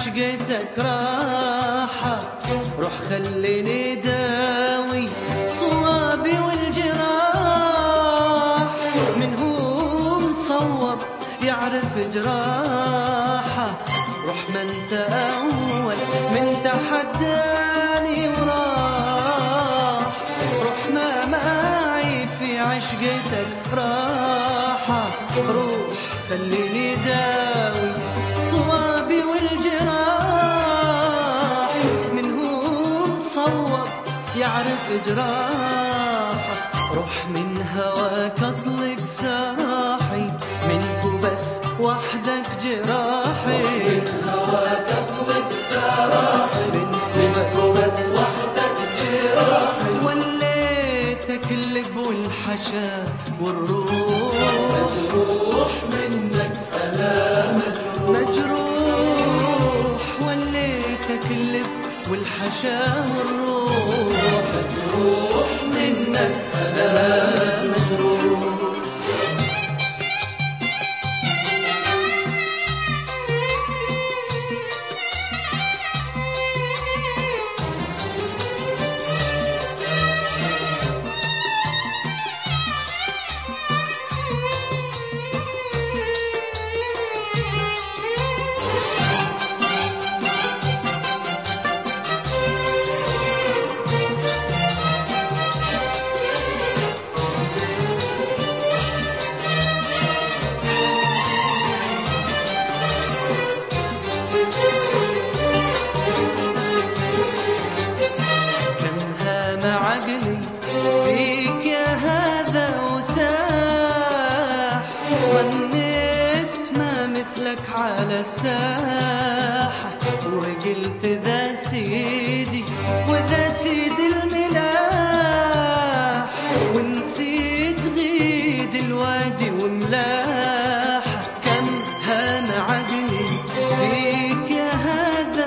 عشقتك راحة، روح خليني داوي صوابي والجراح، من هو مصوب يعرف جراحة، روح ما انت أول من تحداني وراح، روح ما معي في عشقتك راحة، روح خليني داوي صوابي والجراح، من هو مصوب يعرف جراحة، روح من هواك اطلق سراحي، منك وبس وحدك جراحي، من هواك اطلق سراحي، منك وبس وحدك جراحي، وليتك اللب والحشا والروح، مجروح منك أنا مجروح، وليتك اللب والحشا والروح، مجروح منك أنا مجروح. عقلي فيك يا هذا وساح، ظنيت ما مثلك على الساحة، وقلت ذا سيدي وذا سيد الملاح، ونسيت غيد الوادي وملاحة، كم هان عقلي فيك يا هذا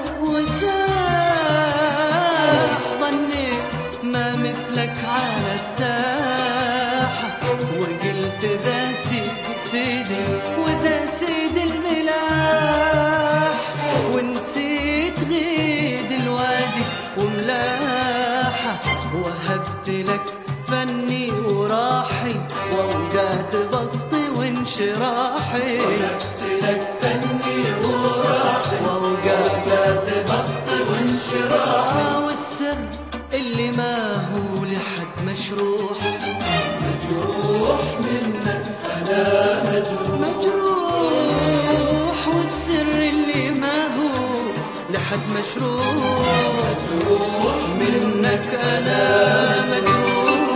وساح، ما مثلك على الساحة، وقلت ذا سيدي وذا سيد الملاح، ونسيت غيد الوادي وملاحة، وهبت لك فني وراحي وأوقات بسطي وانشراحي، وهبت لك فني وراحي وأوقات بسطي وانشراحي، والسر اللي ما هو لحد مشروح، مجروح منك أنا مجروح، والسر اللي ما هو لحد مشروح، مجروح منك أنا مجروح.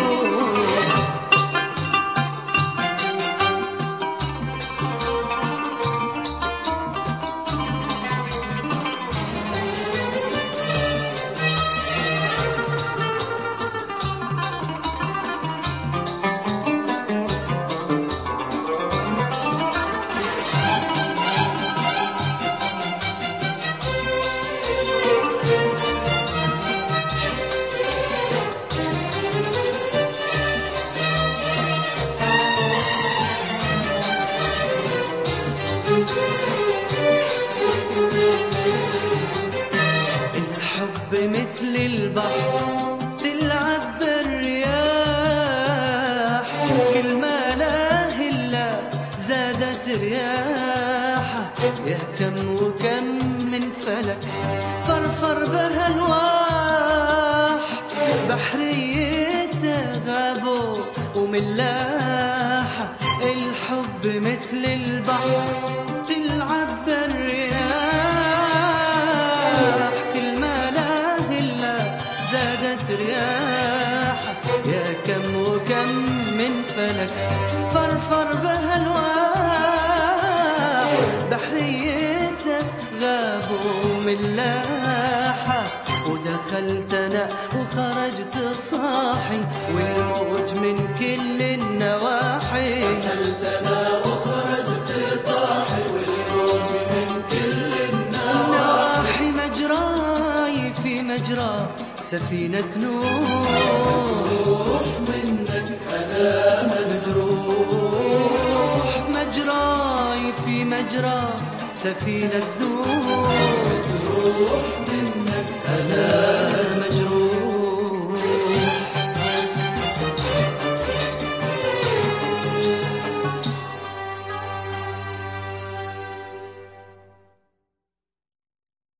الحب مثل البحر تلعب بالرياح، كل ما لا إلا زادت رياحة، يا كم وكم من فلك فرفر بها الواح، بحريته غابوا وملاحة، الحب مثل البحر تلعب بالرياح، كل ما لا إلا زادت رياحة، يا كم وكم من فلك فرفر بها الواح، بحريته غابوا ملاحة، ودخلت أنا وخرجت صاحي، والموج من كل النواحي، دخلت أنا وخرجت صاحي، والموج من كل النواحي، مجراي في مجرى سفينة نوح، مجروح منك أنا مجروح، مجراي في مجرى سفينة نوح. مجروح منك أنا